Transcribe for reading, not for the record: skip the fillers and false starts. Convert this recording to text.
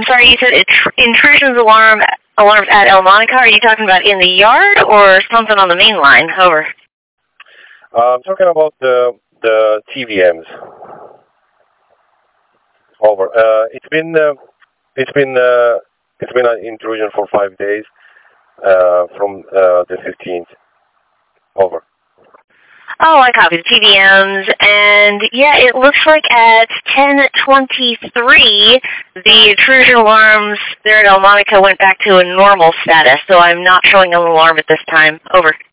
I'm sorry, you said intrusions alarms at El Monica. Are you talking about in the yard or something on the main line? Over. I'm talking about the TVMs. Over. It's been an intrusion for 5 days from the 15th. Over. Oh, I copy the TVMs, and yeah, it looks like at 10:23, the intrusion alarms there at El Monica went back to a normal status, so I'm not showing an alarm at this time. Over.